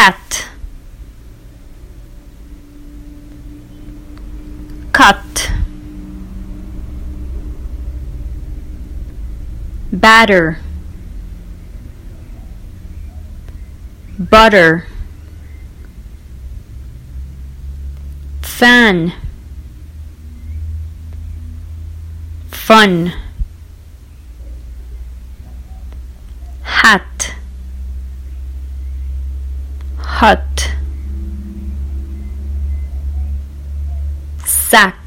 cat, cut, batter, butter, fan, fun, hat, hut, sack,